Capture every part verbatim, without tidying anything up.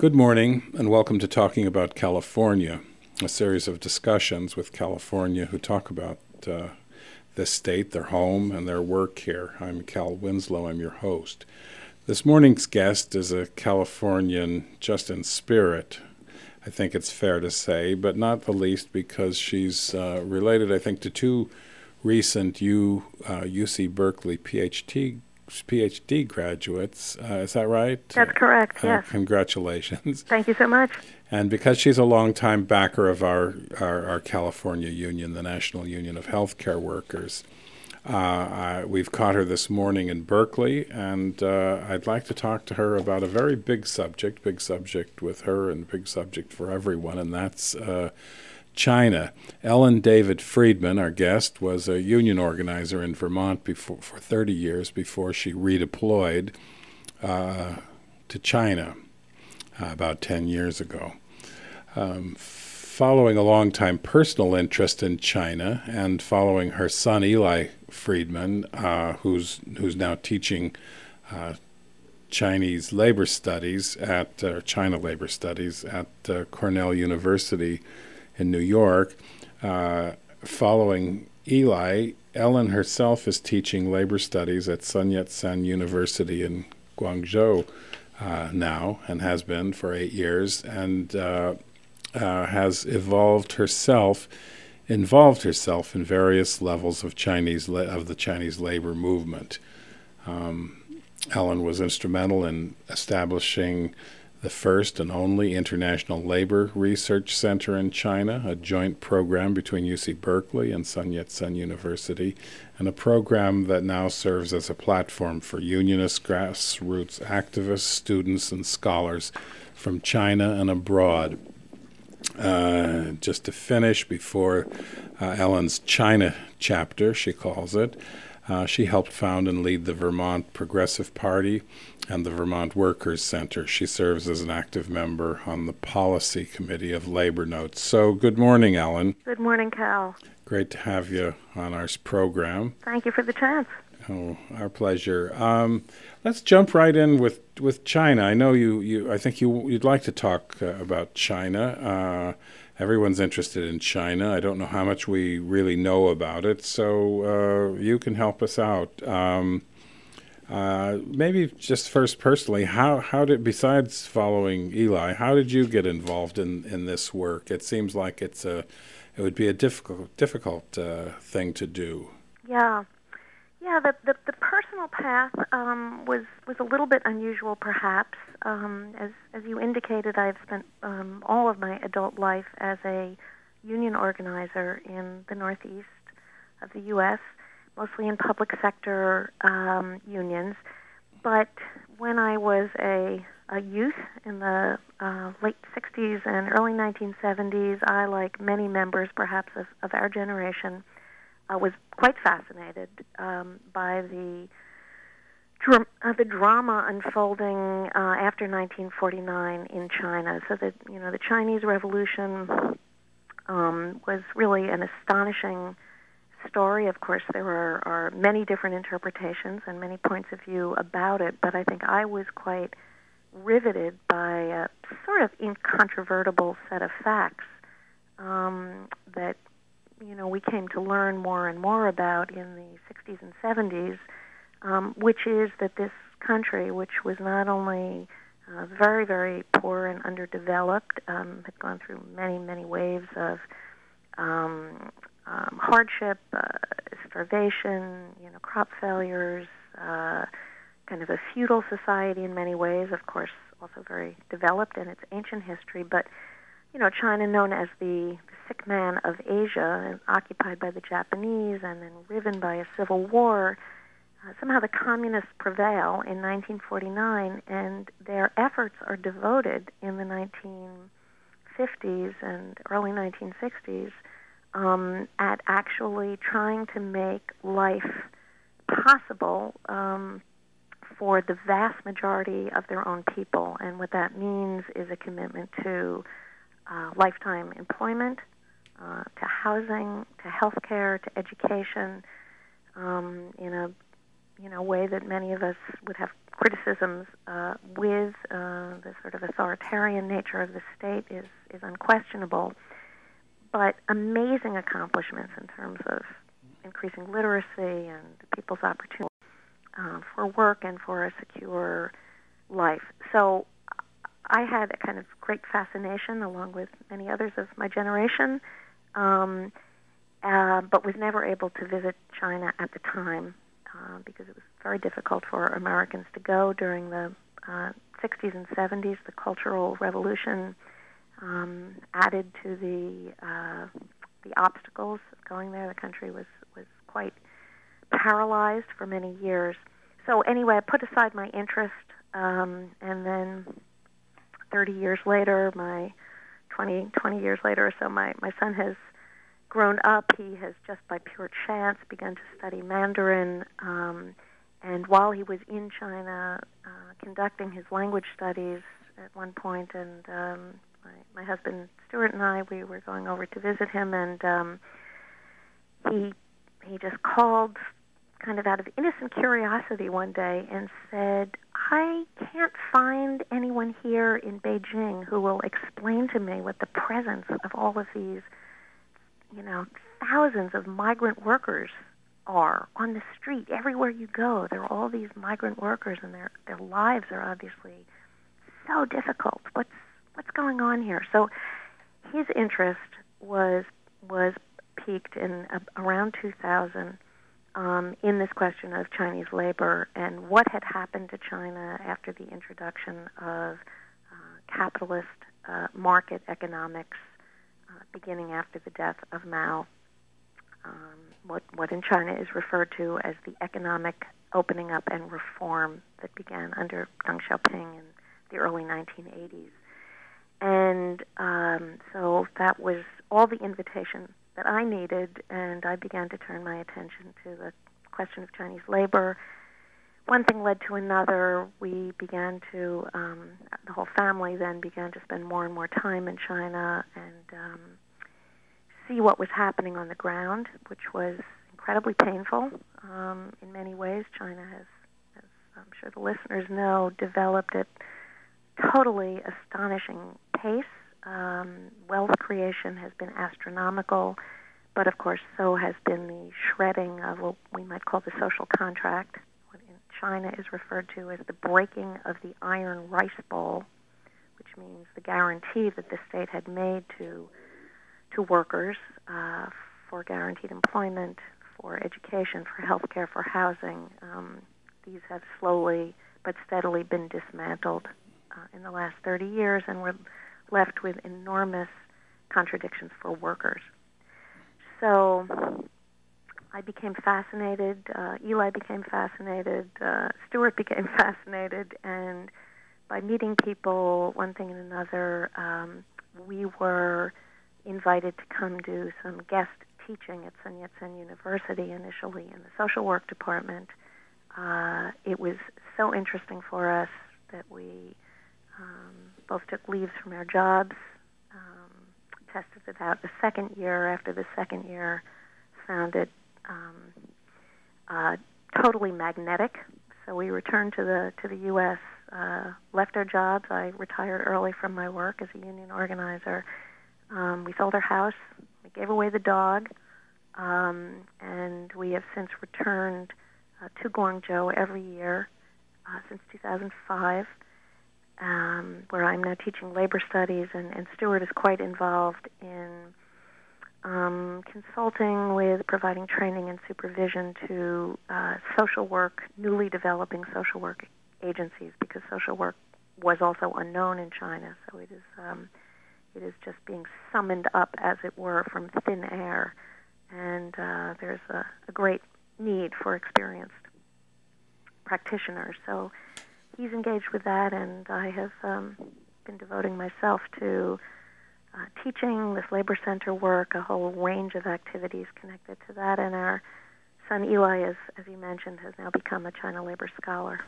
Good morning, and welcome to Talking About California, a series of discussions with California who talk about uh, this state, their home, and their work here. I'm Cal Winslow. I'm your host. This morning's guest is a Californian just in spirit, I think it's fair to say, but not the least because she's uh, related, I think, to two recent U, uh, U C Berkeley PhD PhD graduates. Uh, is that right? That's correct, uh, yes. Congratulations. Thank you so much. And because she's a longtime backer of our, our, our California Union, the National Union of Healthcare Workers, uh, I, we've caught her this morning in Berkeley, and uh, I'd like to talk to her about a very big subject, big subject with her and big subject for everyone, and that's uh, China. Ellen David Friedman, our guest, was a union organizer in Vermont before, for thirty years before she redeployed uh, to China uh, about ten years ago. Um, following a long-time personal interest in China and following her son Eli Friedman, uh, who's who's now teaching uh, Chinese labor studies at uh, China labor studies at uh, Cornell University in New York. Uh, following Eli, Ellen herself is teaching labor studies at Sun Yat-sen University in Guangzhou uh, now, and has been for eight years, and uh, uh, has evolved herself, involved herself in various levels of Chinese la- of the Chinese labor movement. Um, Ellen was instrumental in establishing the first and only International Labor Research Center in China, a joint program between U C Berkeley and Sun Yat-sen University, and a program that now serves as a platform for unionist, grassroots activists, students, and scholars from China and abroad. Uh, just to finish, before uh, Ellen's China chapter, she calls it, uh, she helped found and lead the Vermont Progressive Party and the Vermont Workers Center. She serves as an active member on the Policy Committee of Labor Notes. So good morning, Ellen. Good morning, Cal. Great to have you on our program. Thank you for the chance. Oh, our pleasure. Um, let's jump right in with, with China. I know you, you. I think you, you'd like to talk uh, about China. Uh, everyone's interested in China. I don't know how much we really know about it, so uh, you can help us out. Um, Uh, maybe just first personally, how, how did, besides following Eli, how did you get involved in, in this work? It seems like it's a, it would be a difficult difficult uh, thing to do. Yeah, yeah. The the, the personal path um, was was a little bit unusual, perhaps. Um, as as you indicated, I've spent um, all of my adult life as a union organizer in the Northeast of the U S, mostly in public sector um, unions. But when I was a, a youth in the uh, late sixties and early nineteen seventies, I, like many members perhaps of, of our generation, uh, was quite fascinated um, by the dr- uh, the drama unfolding uh, after nineteen forty-nine in China. So that, you know, the Chinese Revolution um, was really an astonishing story. Of course, there are, are many different interpretations and many points of view about it, but I think I was quite riveted by a sort of incontrovertible set of facts um, that, you know, we came to learn more and more about in the sixties and seventies, um, which is that this country, which was not only uh, very, very poor and underdeveloped, um, had gone through many, many waves of um, Um, hardship, uh, starvation, you know, crop failures, uh, kind of a feudal society in many ways, of course, also very developed in its ancient history. But, you know, China, known as the, the sick man of Asia, and occupied by the Japanese and then riven by a civil war, uh, somehow the communists prevail in nineteen forty-nine, and their efforts are devoted in the nineteen fifties and early nineteen sixties Um, at actually trying to make life possible um, for the vast majority of their own people. And what that means is a commitment to uh, lifetime employment, uh, to housing, to health care, to education, um, in a you know way that many of us would have criticisms uh, with uh, the sort of authoritarian nature of the state is, is unquestionable, but amazing accomplishments in terms of increasing literacy and people's opportunity uh, for work and for a secure life. So I had a kind of great fascination, along with many others of my generation, um, uh, but was never able to visit China at the time uh, because it was very difficult for Americans to go during the uh, sixties and seventies. The Cultural Revolution um, added to the uh, the obstacles of going there. The country was, was quite paralyzed for many years. So anyway, I put aside my interest, um, and then thirty years later, my twenty, twenty years later or so, my, my son has grown up. He has just by pure chance begun to study Mandarin, um, and while he was in China uh, conducting his language studies at one point, and um, my, my husband Stuart and I, we were going over to visit him, and um, he he just called kind of out of innocent curiosity one day and said, I can't find anyone here in Beijing who will explain to me what the presence of all of these, you know, thousands of migrant workers are on the street. Everywhere you go, there are all these migrant workers, and their their lives are obviously so difficult. What's what's going on here? So his interest was was piqued in uh, around two thousand um, in this question of Chinese labor and what had happened to China after the introduction of uh, capitalist uh, market economics uh, beginning after the death of Mao. Um, what what in China is referred to as the economic opening up and reform that began under Deng Xiaoping in the early nineteen eighties. And um, so that was all the invitation that I needed, and I began to turn my attention to the question of Chinese labor. One thing led to another. We began to, um, the whole family then began to spend more and more time in China and um, see what was happening on the ground, which was incredibly painful um, in many ways. China has, as I'm sure the listeners know, developed at totally astonishing pace. Um, wealth creation has been astronomical, but of course so has been the shredding of what we might call the social contract, what in China is referred to as the breaking of the iron rice bowl, which means the guarantee that the state had made to to workers uh, for guaranteed employment, for education, for health care, for housing. Um, these have slowly but steadily been dismantled uh, in the last thirty years, and we're left with enormous contradictions for workers. So I became fascinated, uh, Eli became fascinated, uh, Stuart became fascinated, and by meeting people, one thing and another, um, we were invited to come do some guest teaching at Sun Yat-sen University, initially in the social work department. Uh, it was so interesting for us that we um, both took leaves from our jobs, um, tested it out the second year. After the second year, found it um, uh, totally magnetic. So we returned to the to the U S, uh, left our jobs. I retired early from my work as a union organizer. Um, we sold our house. We gave away the dog, um, and we have since returned uh, to Guangzhou every year uh, since two thousand five. Um, where I'm now teaching labor studies, and, and Stuart is quite involved in um, consulting with providing training and supervision to uh, social work, newly developing social work agencies, because social work was also unknown in China. So it is um, it is just being summoned up, as it were, from thin air, and uh, there's a, a great need for experienced practitioners. So he's engaged with that, and I have um, been devoting myself to uh, teaching this labor center work, a whole range of activities connected to that. And our son Eli, as, as you mentioned, has now become a China labor scholar.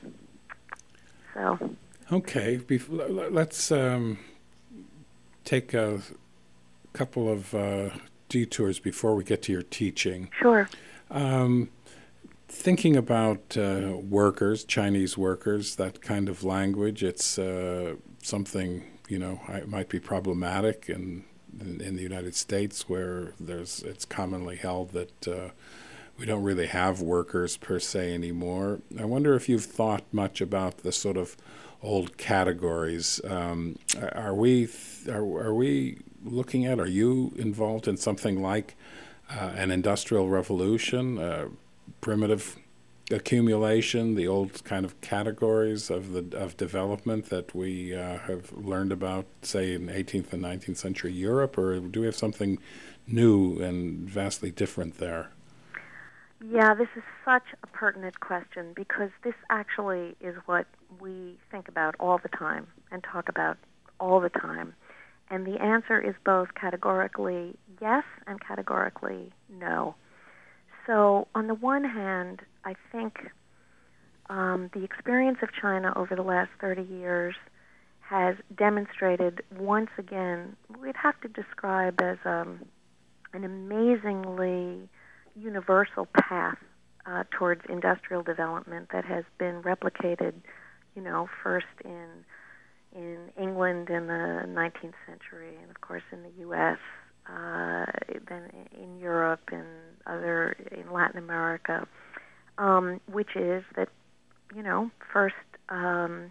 So, okay, Bef- let's um, take a couple of uh, detours before we get to your teaching. Sure. Um, thinking about uh, workers, Chinese workers, that kind of language, it's uh, something, you know, it might be problematic in, in, in the United States, where there's it's commonly held that uh, we don't really have workers per se anymore. I wonder if you've thought much about the sort of old categories. Um, are we are, are we looking at? Are you involved in something like uh, an industrial revolution, uh, primitive accumulation, the old kind of categories of the of development that we uh, have learned about, say, in eighteenth and nineteenth century Europe, or do we have something new and vastly different there? Yeah, this is such a pertinent question, because this actually is what we think about all the time and talk about all the time. And the answer is both categorically yes and categorically no. So on the one hand, I think um, the experience of China over the last thirty years has demonstrated once again, we'd have to describe as um, an amazingly universal path uh, towards industrial development that has been replicated, you know, first in in England in the nineteenth century, and of course in the U S, uh, then in Europe and other in Latin America, um, which is that, you know, first um,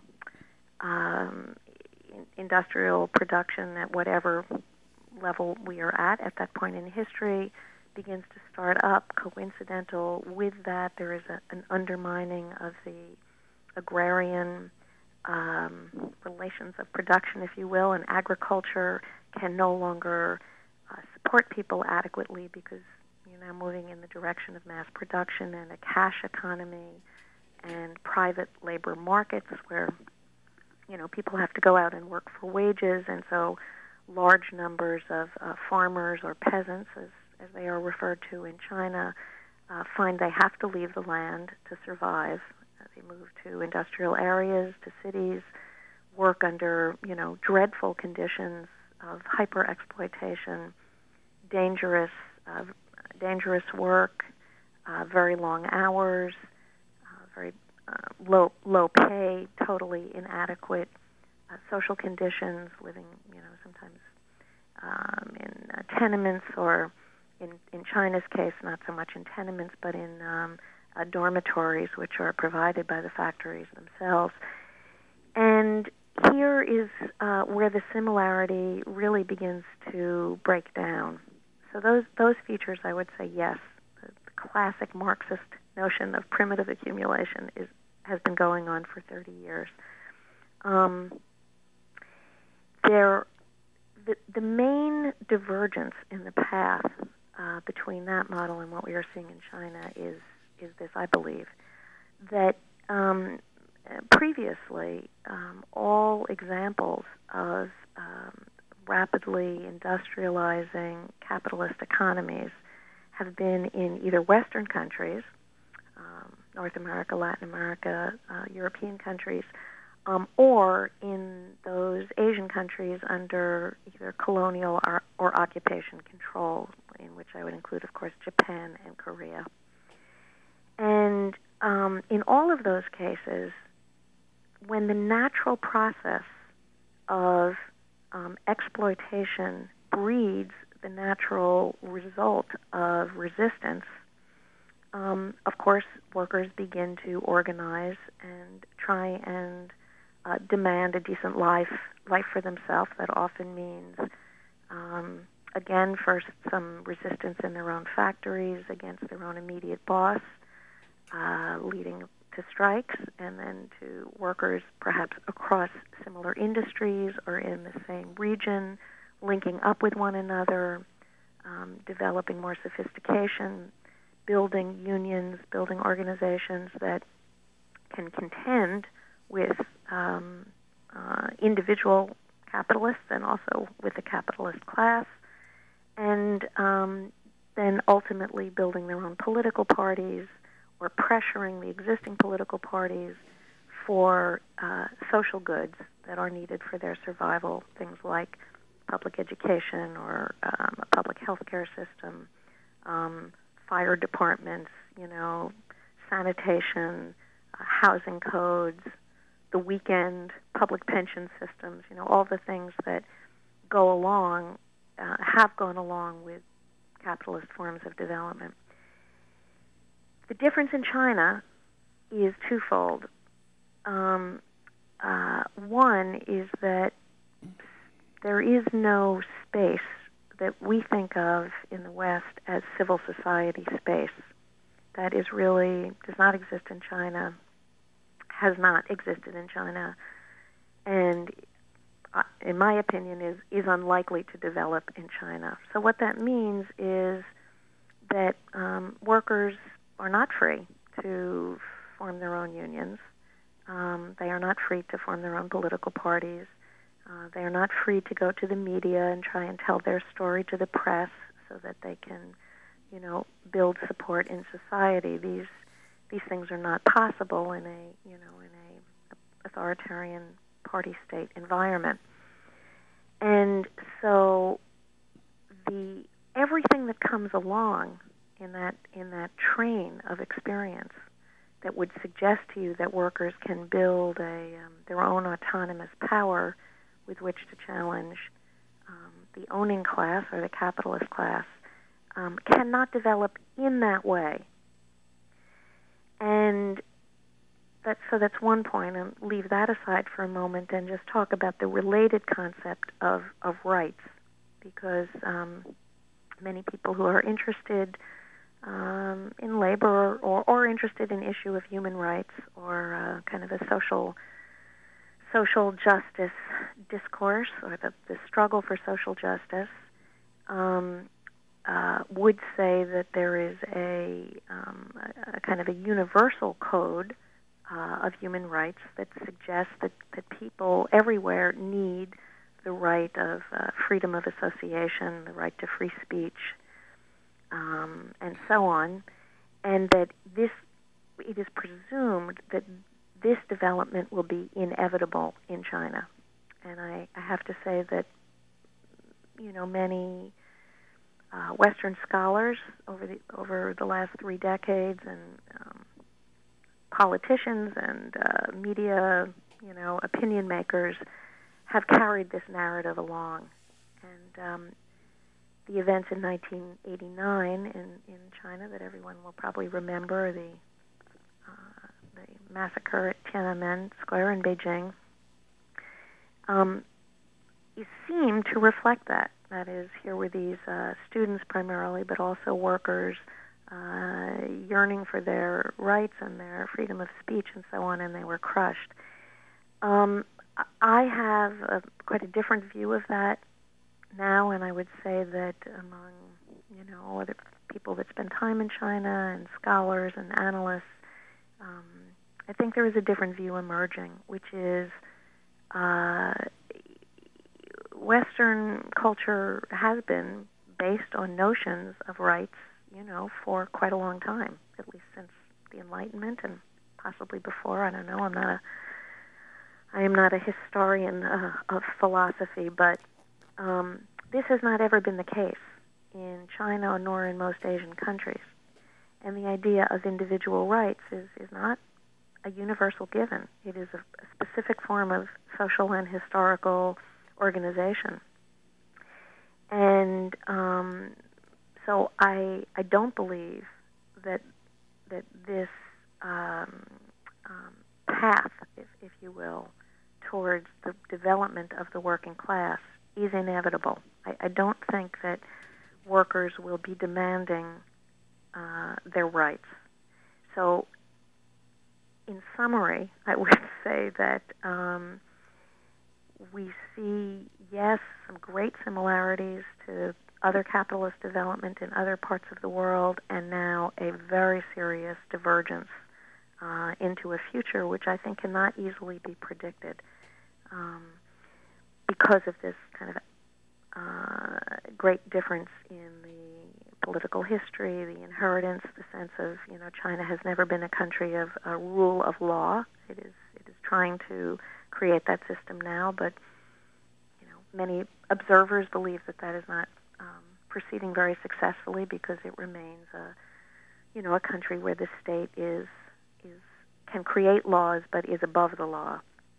um, industrial production at whatever level we are at at that point in history begins to start up. Coincidental with that, there is a, an undermining of the agrarian um, relations of production, if you will, and agriculture can no longer uh, support people adequately because you're now moving in the direction of mass production and a cash economy and private labor markets where, you know, people have to go out and work for wages, and so large numbers of uh, farmers or peasants, as as they are referred to in China, uh, find they have to leave the land to survive. Uh, they move to industrial areas, to cities, work under, you know, dreadful conditions of hyper-exploitation, dangerous, uh, dangerous work, uh, very long hours, uh, very uh, low, low pay, totally inadequate uh, social conditions, living, you know, sometimes um, in uh, tenements or In, in China's case, not so much in tenements, but in um, uh, dormitories, which are provided by the factories themselves. And here is uh, where the similarity really begins to break down. So those those features, I would say, yes, the, the classic Marxist notion of primitive accumulation is has been going on for thirty years. Um, there, the the main divergence in the path Uh, between that model and what we are seeing in China is is this, I believe, that um, previously um, all examples of um, rapidly industrializing capitalist economies have been in either Western countries, um, North America, Latin America, uh, European countries, um, or in those Asian countries under either colonial or, or occupation control, in which I would include, of course, Japan and Korea. And um, in all of those cases, when the natural process of um, exploitation breeds the natural result of resistance, um, of course, workers begin to organize and try and uh, demand a decent life, life for themselves. That often means um, Again, first, some resistance in their own factories against their own immediate boss, uh, leading to strikes, and then to workers perhaps across similar industries or in the same region, linking up with one another, um, developing more sophistication, building unions, building organizations that can contend with um, uh, individual capitalists and also with the capitalist class, and um, then ultimately building their own political parties or pressuring the existing political parties for uh, social goods that are needed for their survival, things like public education or um, a public health care system, um, fire departments, you know, sanitation, uh, housing codes, the weekend, public pension systems, you know, all the things that go along, uh, have gone along with capitalist forms of development. The difference in China is twofold. Um, uh, one is that there is no space that we think of in the West as civil society space. That is really, does not exist in China, has not existed in China, and uh, in my opinion is, is unlikely to develop in China. So what that means is that um, workers are not free to form their own unions. Um, they are not free to form their own political parties. Uh, they are not free to go to the media and try and tell their story to the press so that they can, you know, build support in society. These these things are not possible in a, you know, in a authoritarian party state environment. And so the everything that comes along in that in that train of experience that would suggest to you that workers can build a um, their own autonomous power with which to challenge um, the owning class or the capitalist class um, cannot develop in that way. And that, so that's one point, and leave that aside for a moment and just talk about the related concept of, of rights, because um, many people who are interested um, in labor or, or, or interested in issue of human rights or uh, kind of a social social justice discourse or the, the struggle for social justice um, uh, would say that there is a, um, a, a kind of a universal code uh, of human rights that suggests that, that people everywhere need the right of uh, freedom of association, the right to free speech, um, and so on, and that this, it is presumed that this development will be inevitable in China. And I, I have to say that, you know, many uh, Western scholars over the over the last three decades and um, politicians and uh, media, you know, opinion makers have carried this narrative along. And um, the events in nineteen eighty-nine in, in China that everyone will probably remember, the the massacre at Tiananmen Square in Beijing, um, it seemed to reflect that. That is, here were these uh, students primarily, but also workers uh, yearning for their rights and their freedom of speech and so on, and they were crushed. Um, I have a, quite a different view of that now, and I would say that among, you know, other people that spend time in China and scholars and analysts, um, I think there is a different view emerging, which is uh, Western culture has been based on notions of rights, you know, for quite a long time, at least since the Enlightenment and possibly before. I don't know. I'm not a, I am not a historian uh, of philosophy, but um, this has not ever been the case in China nor in most Asian countries. And the idea of individual rights is, is not a universal given. It is a, a specific form of social and historical organization. And um, so I I don't believe that that this um, um, path, if, if you will, towards the development of the working class is inevitable. I, I don't think that workers will be demanding uh, their rights. So in summary, I would say that um, we see, yes, some great similarities to other capitalist development in other parts of the world, and now a very serious divergence uh, into a future which I think cannot easily be predicted um, because of this kind of uh, great difference in the political history, the inheritance, the sense of, you know, China has never been a country of a rule of law. It is it is trying to create that system now, but, you know, many observers believe that that is not um, proceeding very successfully because it remains a, you know, a country where the state is is can create laws but is above the law.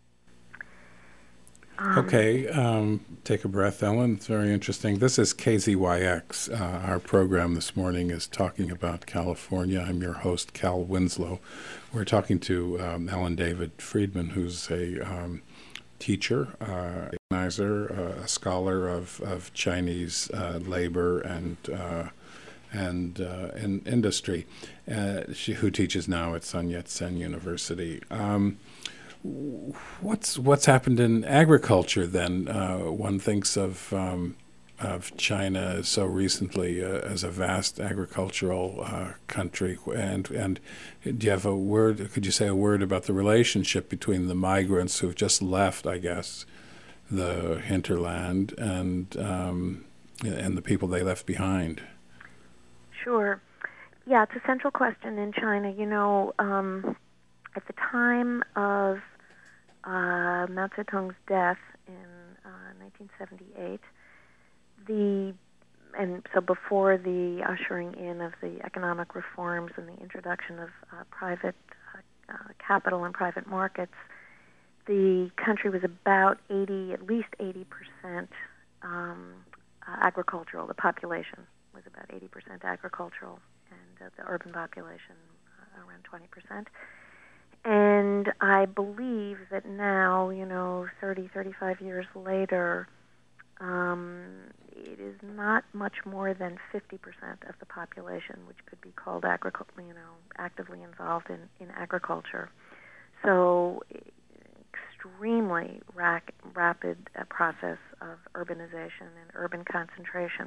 Um, okay, um, take a breath, Ellen. It's very interesting. This is K Z Y X. Uh, our program this morning is talking about California. I'm your host, Cal Winslow. We're talking to um, Ellen David Friedman, who's a um, teacher, uh, organizer, uh, a scholar of, of Chinese uh, labor and uh, and uh, in industry, uh, she, who teaches now at Sun Yat-sen University. Um, What's what's happened in agriculture then? Uh, one thinks of um, of China so recently uh, as a vast agricultural uh, country, and and do you have a word? Could you say a word about the relationship between the migrants who've just left, I guess, the hinterland and um, and the people they left behind? Sure. Yeah, it's a central question in China. You know, um, at the time of Uh, Mao Zedong's death in uh, nineteen seventy-eight, the and so before the ushering in of the economic reforms and the introduction of uh, private uh, uh, capital and private markets, the country was about eighty, at least eighty percent um, uh, agricultural. The population was about eighty percent agricultural, and uh, the urban population uh, around twenty percent. And I believe that now, you know, thirty, thirty-five years later, um, it is not much more than fifty percent of the population which could be called agricul- you know, actively involved in, in agriculture. So extremely rac- rapid uh, process of urbanization and urban concentration.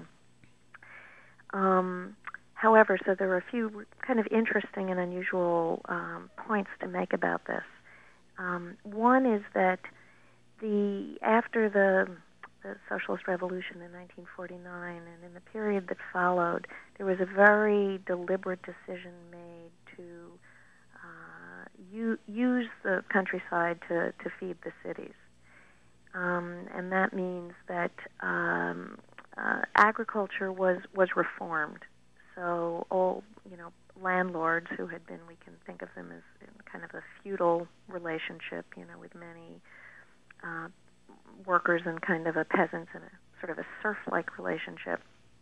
Um, However, so there are a few kind of interesting and unusual um, points to make about this. Um, one is that the after the, the Socialist Revolution in nineteen forty-nine and in the period that followed, there was a very deliberate decision made to uh, u- use the countryside to, to feed the cities. Um, and that means that um, uh, agriculture was, was reformed. So all, you know, landlords who had been, we can think of them as in kind of a feudal relationship, you know, with many uh, workers and kind of a peasants and a sort of a serf-like relationship.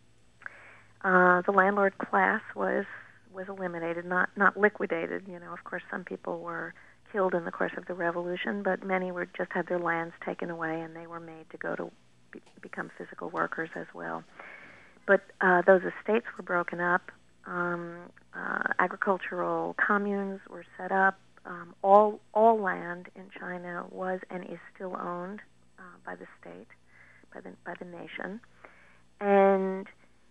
Uh, the landlord class was was eliminated, not not liquidated. You know, of course, some people were killed in the course of the revolution, but many were just had their lands taken away, and they were made to go to be, become physical workers as well. But uh, those estates were broken up. Um, uh, agricultural communes were set up. Um, all all land in China was and is still owned uh, by the state, by the by the nation, and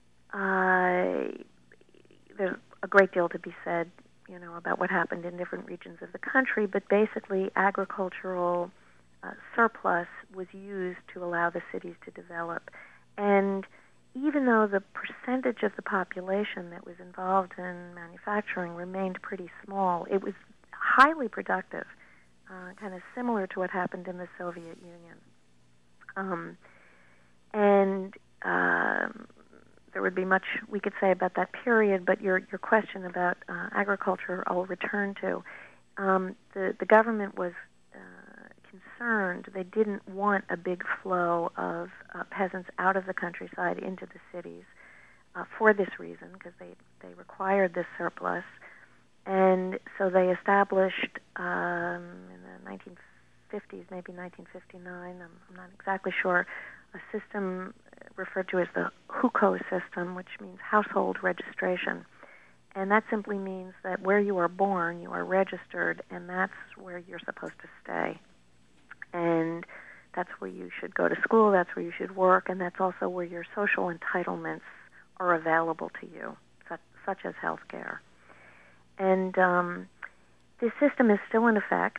uh, there's a great deal to be said, you know, about what happened in different regions of the country. But basically, agricultural uh, surplus was used to allow the cities to develop, and even though the percentage of the population that was involved in manufacturing remained pretty small, it was highly productive, uh, kind of similar to what happened in the Soviet Union. Um, and um, there would be much we could say about that period, but your, your question about uh, agriculture I'll return to. Um, the, the government was concerned. They didn't want a big flow of uh, peasants out of the countryside into the cities uh, for this reason, because they, they required this surplus. And so they established um, in the nineteen fifties, maybe nineteen fifty-nine, I'm, I'm not exactly sure, a system referred to as the hukou system, which means household registration. And that simply means that where you are born, you are registered, and that's where you're supposed to stay. And that's where you should go to school, that's where you should work, and that's also where your social entitlements are available to you, such, such as health care. And um, this system is still in effect,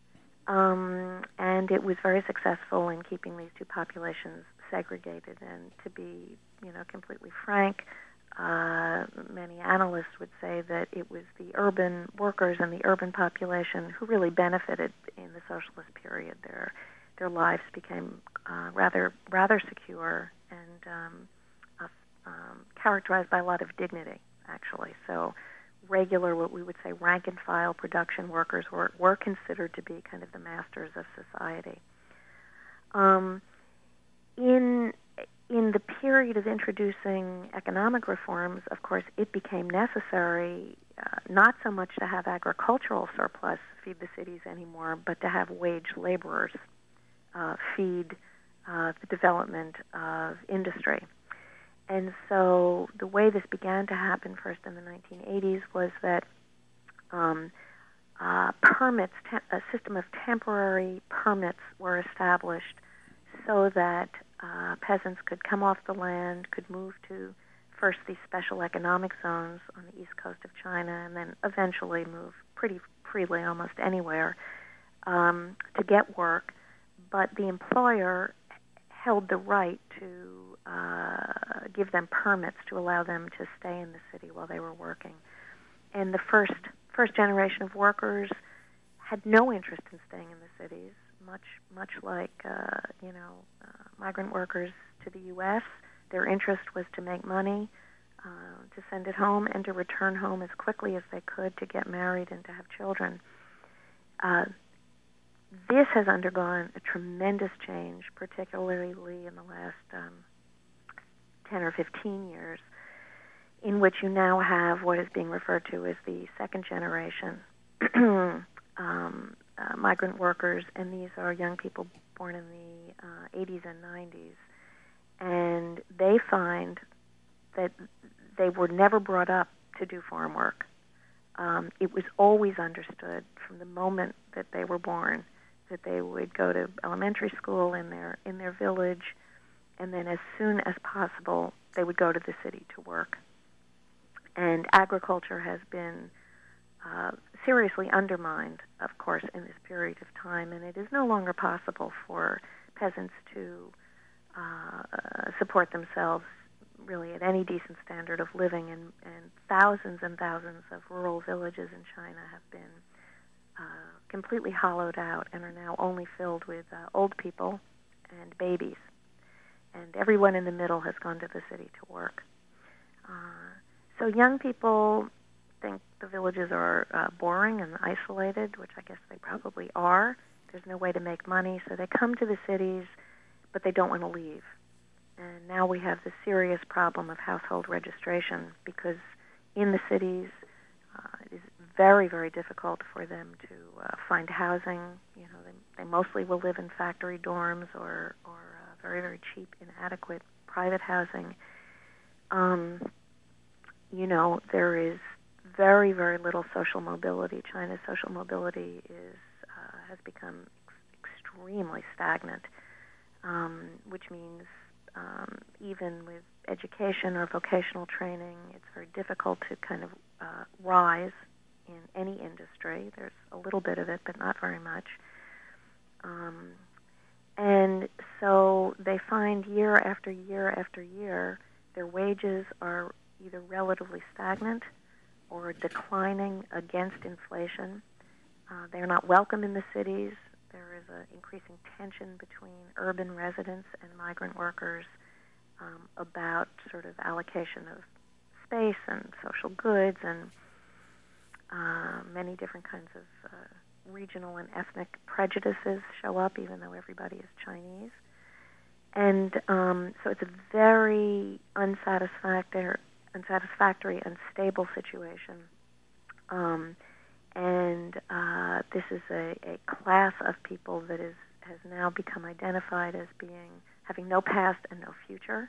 um, and it was very successful in keeping these two populations segregated. And to be, you know, completely frank, uh, many analysts would say that it was the urban workers and the urban population who really benefited in the socialist period. Their their lives became uh, rather rather secure and um, uh, um, characterized by a lot of dignity, actually. So regular, what we would say rank and file production workers were, were considered to be kind of the masters of society. Um, in in the period of introducing economic reforms, of course, it became necessary uh, not so much to have agricultural surplus feed the cities anymore, but to have wage laborers uh, feed uh, the development of industry. And so the way this began to happen first in the nineteen eighties was that um, uh, permits, te- a system of temporary permits were established so that uh, peasants could come off the land, could move to first these special economic zones on the east coast of China, and then eventually move pretty freely almost anywhere um, to get work. But the employer held the right to uh, give them permits to allow them to stay in the city while they were working. And the first first generation of workers had no interest in staying in the cities, much much like uh, you know uh, migrant workers to the U S Their interest was to make money, uh, to send it home, and to return home as quickly as they could to get married and to have children. Uh, This has undergone a tremendous change, particularly in the last um, ten or fifteen years, in which you now have what is being referred to as the second generation um, uh, migrant workers, and these are young people born in the uh, eighties and nineties. And they find that they were never brought up to do farm work. Um, it was always understood from the moment that they were born that they would go to elementary school in their in their village, and then as soon as possible they would go to the city to work. And agriculture has been uh, seriously undermined, of course, in this period of time, and it is no longer possible for peasants to uh, support themselves really at any decent standard of living, and, and thousands and thousands of rural villages in China have been uh, completely hollowed out and are now only filled with uh, old people and babies. And everyone in the middle has gone to the city to work. Uh, so young people think the villages are uh, boring and isolated, which I guess they probably are. There's no way to make money, so they come to the cities, but they don't want to leave. And now we have the serious problem of household registration, because in the cities uh, it is very, very difficult for them to uh, find housing. You know, they, they mostly will live in factory dorms or, or uh, very, very cheap, inadequate private housing. Um, you know, there is very, very little social mobility. China's social mobility is uh, has become ex- extremely stagnant, um, which means um, even with education or vocational training, it's very difficult to kind of uh, rise in any industry. There's a little bit of it, but not very much. Um, and so they find year after year after year, their wages are either relatively stagnant or declining against inflation. Uh, they're not welcome in the cities. There is an increasing tension between urban residents and migrant workers um, about sort of allocation of space and social goods, and uh, many different kinds of uh, regional and ethnic prejudices show up, even though everybody is Chinese. And um, so it's a very unsatisfactory, unsatisfactory, unstable situation. Um, and uh, this is a, a class of people that is has now become identified as being having no past and no future,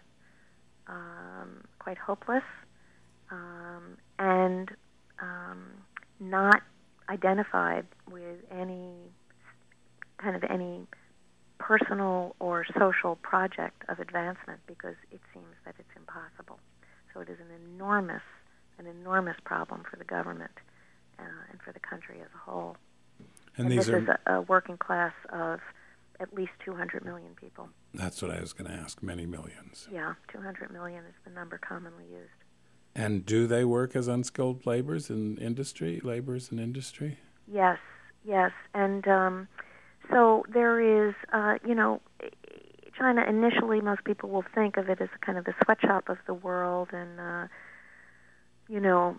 um, quite hopeless, um, and um, not identified with any kind of any personal or social project of advancement, because it seems that it's impossible. So it is an enormous, an enormous problem for the government uh, and for the country as a whole. And, and these this are, is a, a working class of at least two hundred million people. That's what I was going to ask, many millions. Yeah, two hundred million is the number commonly used. And do they work as unskilled laborers in industry, laborers in industry? Yes, yes. And um, so there is, uh, you know, China initially, most people will think of it as kind of the sweatshop of the world, and, uh, you know,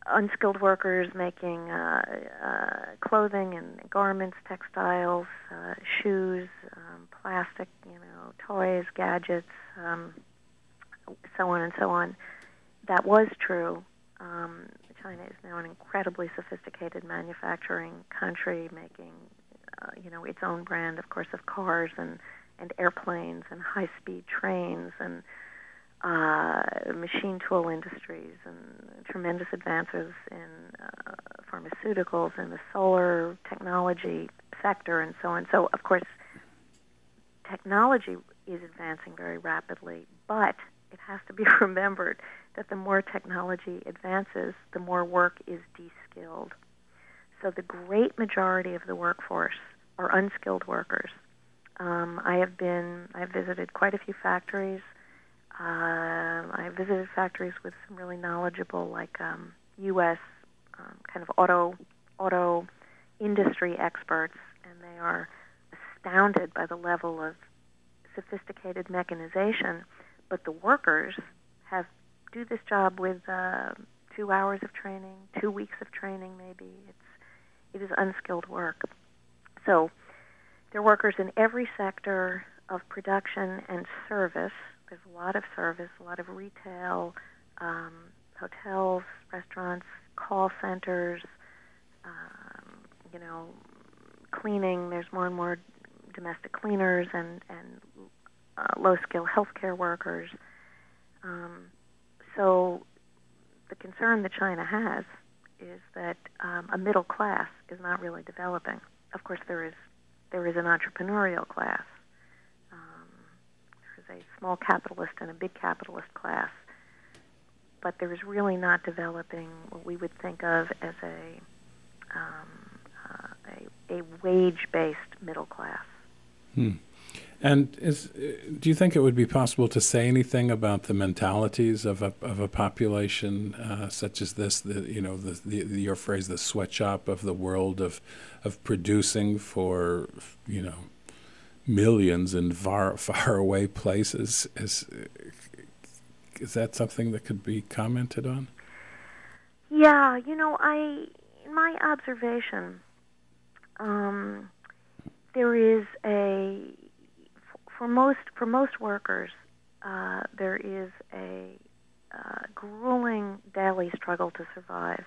unskilled workers making uh, uh, clothing and garments, textiles, uh, shoes, um, plastic, you know, toys, gadgets, um, so on and so on. That was true. Um, China is now an incredibly sophisticated manufacturing country, making, uh, you know, its own brand, of course, of cars and, and airplanes and high-speed trains and uh, machine tool industries and tremendous advances in uh, pharmaceuticals and the solar technology sector and so on. So, of course, technology is advancing very rapidly, but it has to be remembered that the more technology advances, the more work is de-skilled. So the great majority of the workforce are unskilled workers. Um, I have been, I've visited quite a few factories. Uh, I visited factories with some really knowledgeable, like um, U S um, kind of auto auto industry experts, and they are astounded by the level of sophisticated mechanization. But the workers have do this job with uh, two hours of training, two weeks of training, maybe. It's it is unskilled work. So there are workers in every sector of production and service. There's a lot of service, a lot of retail, um, hotels, restaurants, call centers, um, you know, cleaning. There's more and more domestic cleaners and, and uh, low-skill healthcare workers. Um, so the concern that China has is that um, a middle class is not really developing. Of course, there is there is an entrepreneurial class. A small capitalist and a big capitalist class, but there is really not developing what we would think of as a um, uh, a, a wage-based middle class. Hmm. And is do you think it would be possible to say anything about the mentalities of a of a population uh, such as this? The you know the, the your phrase, the sweatshop of the world of of producing for you know. millions in far, far away places. Is is that something that could be commented on? Yeah, you know, I in my observation, um, there is a for most for most workers, uh, there is a uh, grueling daily struggle to survive.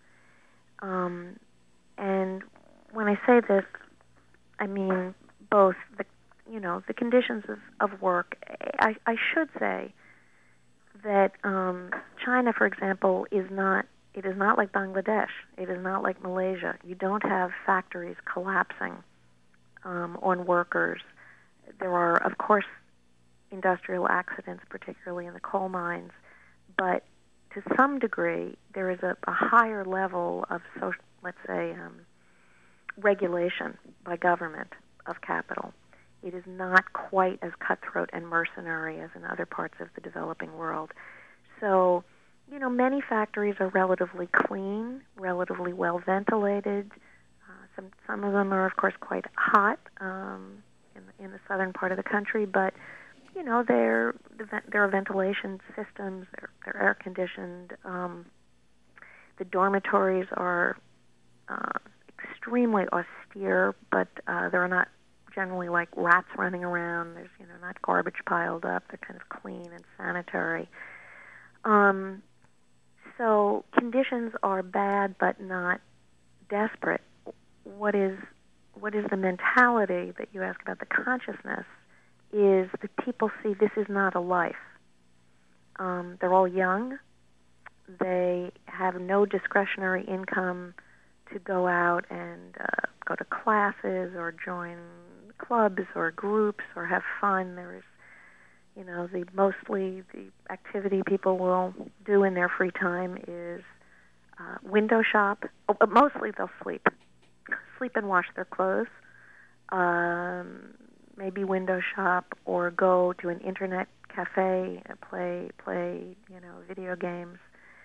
Um, and when I say this, I mean both the you know, the conditions of, of work. I, I should say that um, China, for example, is not, it is not like Bangladesh. It is not like Malaysia. You don't have factories collapsing um, on workers. There are, of course, industrial accidents, particularly in the coal mines, but to some degree, there is a, a higher level of, social, let's say, um, regulation by government of capital. It is not quite as cutthroat and mercenary as in other parts of the developing world. So, you know, many factories are relatively clean, relatively well ventilated. Uh, some some of them are, of course, quite hot um, in the, in the southern part of the country, but you know, they're there are ventilation systems. They're, they're air conditioned. Um, the dormitories are uh, extremely austere, but uh, there are not generally like rats running around. There's, you know, not garbage piled up. They're kind of clean and sanitary. Um, so conditions are bad, but not desperate. What is what is the mentality that you ask about, the consciousness, is that people see this is not a life. Um, they're all young. They have no discretionary income to go out and uh, go to classes or join clubs or groups or have fun. There is, you know, the mostly the activity people will do in their free time is uh, window shop. Oh, but mostly they'll sleep, sleep and wash their clothes. Um, maybe window shop or go to an internet cafe and play play you know video games.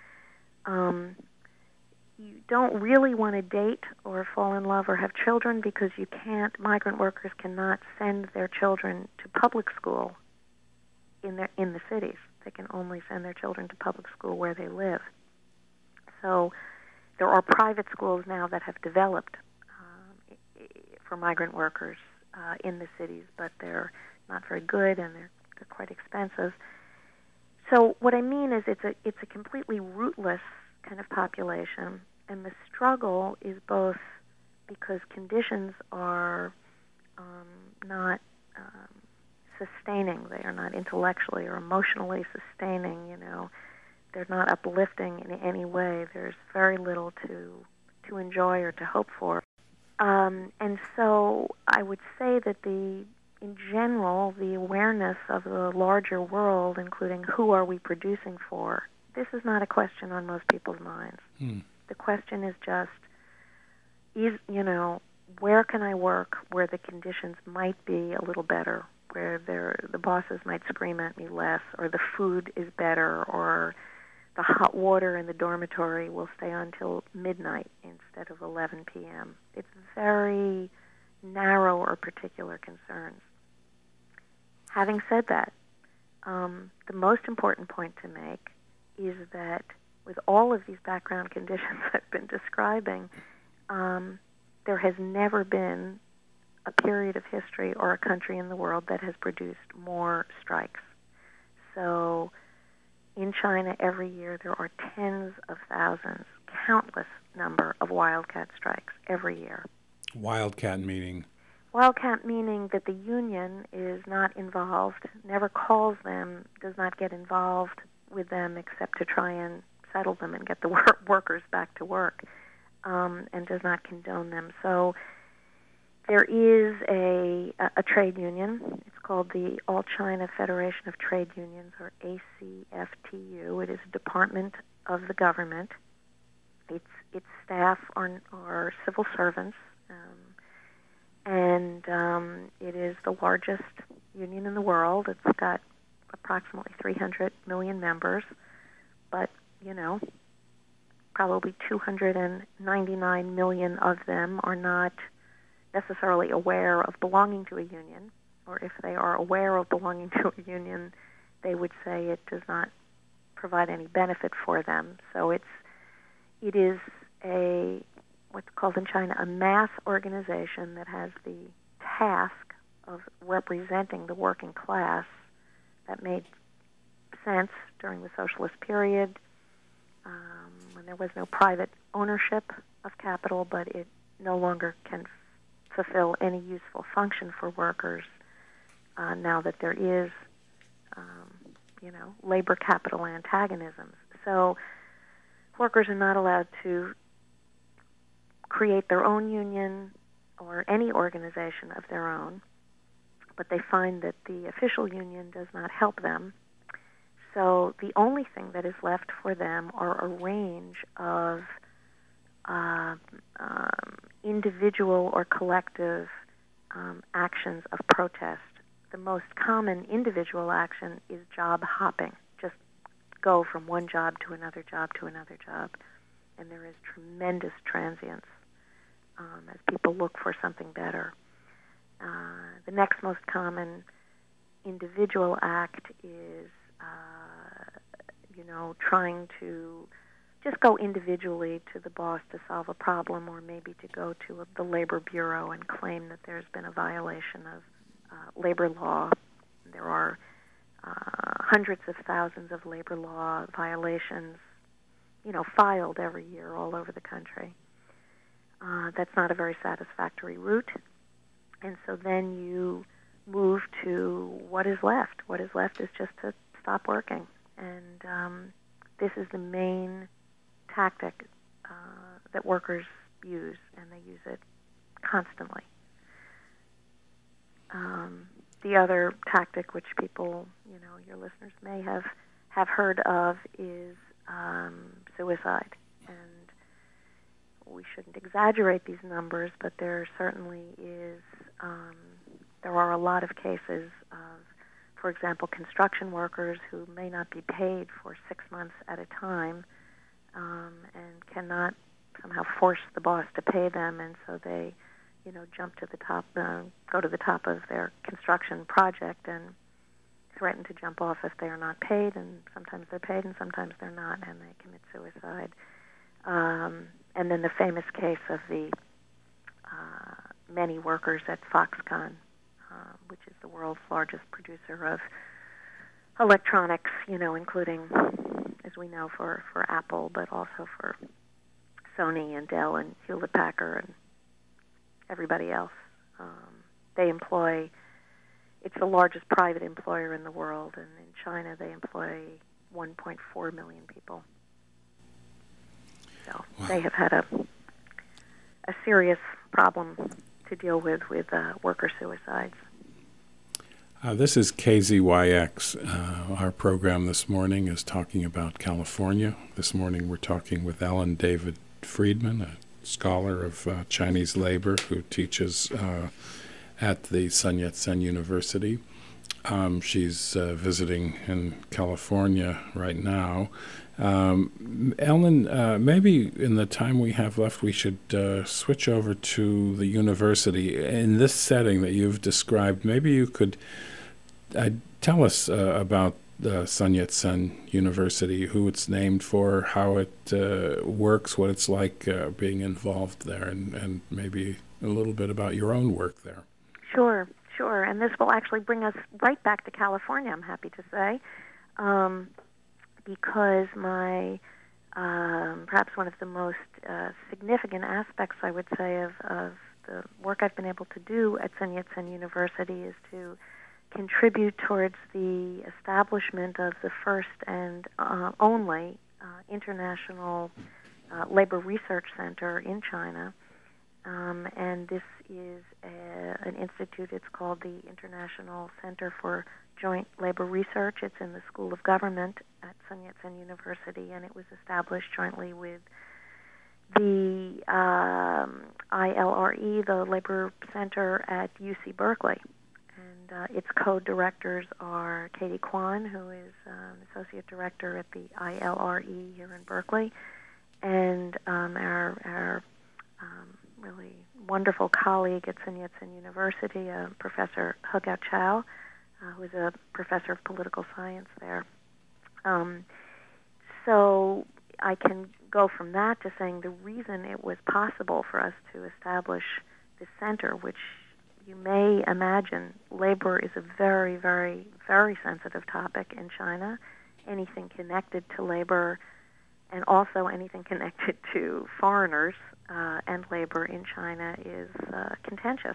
Um, You don't really want to date or fall in love or have children because you can't, migrant workers cannot send their children to public school in their in the cities. They can only send their children to public school where they live. So there are private schools now that have developed um, for migrant workers uh, in the cities, but they're not very good and they're they're quite expensive. So what I mean is it's a it's a completely rootless kind of population, and the struggle is both because conditions are um, not um, sustaining. They are not intellectually or emotionally sustaining, you know. They're not uplifting in any way. There's very little to to enjoy or to hope for. Um, and so I would say that the in general, the awareness of the larger world, including who are we producing for, this is not a question on most people's minds. Hmm. The question is just, is, you know, where can I work where the conditions might be a little better, where the bosses might scream at me less, or the food is better, or the hot water in the dormitory will stay on till midnight instead of eleven p.m. It's very narrow or particular concerns. Having said that, um, the most important point to make is that with all of these background conditions I've been describing, um, there has never been a period of history or a country in the world that has produced more strikes. So in China every year there are tens of thousands, countless number of wildcat strikes every year. Wildcat meaning? Wildcat meaning that the union is not involved, never calls them, does not get involved with them except to try and settle them and get the work- workers back to work, um, and does not condone them. So there is a, a, a trade union. It's called the All China Federation of Trade Unions, or A C F T U. It is a department of the government. Its its staff are, are civil servants. Um, And um, it is the largest union in the world. It's got approximately three hundred million members, but, you know, probably two hundred ninety-nine million of them are not necessarily aware of belonging to a union, or if they are aware of belonging to a union, they would say it does not provide any benefit for them. So it's it is a what's called in China a mass organization that has the task of representing the working class. That made sense during the socialist period um, when there was no private ownership of capital, but it no longer can f- fulfill any useful function for workers uh, now that there is, um, you know, labor capital antagonisms. So workers are not allowed to create their own union or any organization of their own, but they find that the official union does not help them. So the only thing that is left for them are a range of uh, um, individual or collective um, actions of protest. The most common individual action is job hopping, just go from one job to another job to another job, and there is tremendous transience Um, as people look for something better. Uh, the next most common individual act is, uh, you know, trying to just go individually to the boss to solve a problem, or maybe to go to a, the Labor Bureau and claim that there's been a violation of uh, labor law. There are uh, hundreds of thousands of labor law violations, you know, filed every year all over the country. Uh, that's not a very satisfactory route. And so then you move to what is left. What is left is just to stop working. And um, this is the main tactic uh, that workers use, and they use it constantly. Um, the other tactic, which people, you know, your listeners may have, have heard of, is um, suicide. And we shouldn't exaggerate these numbers, but there certainly is, um, there are a lot of cases of, for example, construction workers who may not be paid for six months at a time um, and cannot somehow force the boss to pay them, and so they, you know, jump to the top, uh, go to the top of their construction project and threaten to jump off if they are not paid, and sometimes they're paid and sometimes they're not, and they commit suicide. Um, and then the famous case of the uh, many workers at Foxconn, uh, which is the world's largest producer of electronics, you know, including, as we know, for, for Apple, but also for Sony and Dell and Hewlett-Packard and everybody else. Um, they employ, it's the largest private employer in the world, and in China they employ one point four million people. So wow. They have had a a serious problem to deal with with uh, worker suicides. Uh, this is K Z Y X. Uh, our program this morning is talking about California. This morning we're talking with Ellen David Friedman, a scholar of uh, Chinese labor who teaches uh, at the Sun Yat-sen University. Um, she's uh, visiting in California right now. Um, Ellen, uh, maybe in the time we have left, we should uh, switch over to the university. In this setting that you've described, maybe you could uh, tell us uh, about the Sun Yat-sen University, who it's named for, how it uh, works, what it's like uh, being involved there, and, and maybe a little bit about your own work there. Sure, sure. And this will actually bring us right back to California, I'm happy to say, um, because my um, perhaps one of the most uh, significant aspects, I would say, of, of the work I've been able to do at Sun Yat-sen University is to contribute towards the establishment of the first and uh, only uh, international uh, labor research center in China. Um, and this is a, an institute, it's called the International Center for Joint Labor Research. It's in the School of Government at Sun Yat-sen University, and it was established jointly with the um, I L R E, the Labor Center at U C Berkeley. And uh, its co-directors are Katie Kwan, who is um, Associate Director at the I L R E here in Berkeley, and um, our, our um, really wonderful colleague at Sun Yat-sen University, uh, Professor Hegao Chao, uh, who is a professor of political science there. Um, so I can go from that to saying the reason it was possible for us to establish this center, which you may imagine, labor is a very, very, very sensitive topic in China. Anything connected to labor and also anything connected to foreigners uh, and labor in China is uh, contentious.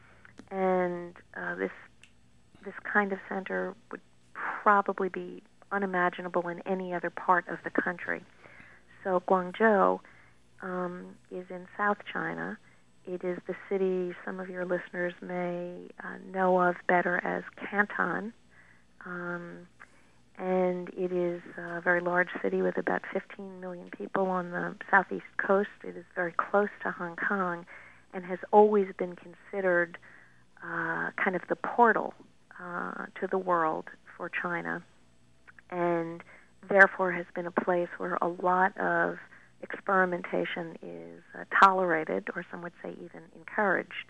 And uh, this this kind of center would probably be unimaginable in any other part of the country. So Guangzhou um, is in South China. It is the city some of your listeners may uh, know of better as Canton. Um, and it is a very large city with about fifteen million people on the southeast coast. It is very close to Hong Kong and has always been considered uh, kind of the portal uh, to the world for China, and therefore has been a place where a lot of experimentation is uh, tolerated, or some would say even encouraged.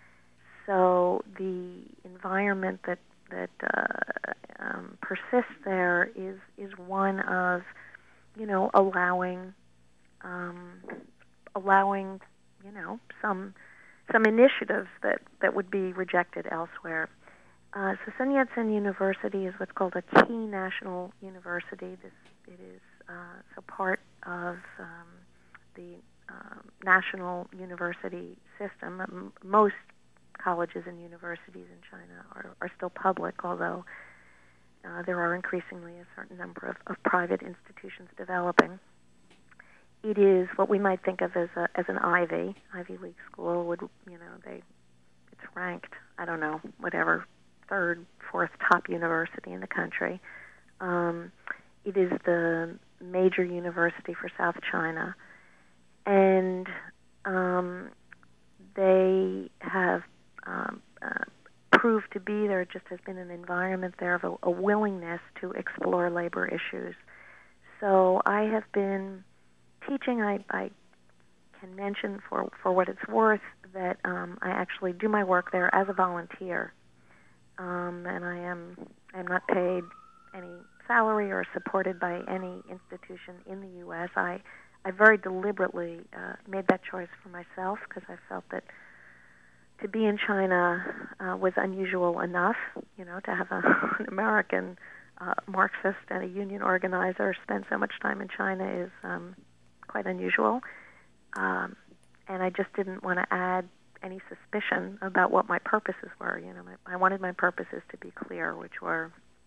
So the environment that that uh, um, persists there is is one of, you know, allowing um, allowing, you know, some some initiatives that, that would be rejected elsewhere. Uh, so Sun Yat-sen University is what's called a key national university. This it is uh, so part of um, the um, national university system. M- most colleges and universities in China are, are still public, although uh, there are increasingly a certain number of, of private institutions developing. It is what we might think of as a, as an Ivy, Ivy League school. Would you know they? It's ranked, I don't know, whatever, third, fourth top university in the country. Um, it is the major university for South China, and um, they have um, uh, proved to be, there just has been an environment there of a, a willingness to explore labor issues. So I have been teaching. I, I can mention for, for what it's worth that um, I actually do my work there as a volunteer. Um, and I am I'm not paid any salary or supported by any institution in the U S I I very deliberately uh, made that choice for myself because I felt that to be in China uh, was unusual enough. You know, to have a, an American uh, Marxist and a union organizer spend so much time in China is um, quite unusual. Um, and I just didn't want to add any suspicion about what my purposes were. You know, my, I wanted my purposes to be clear, which were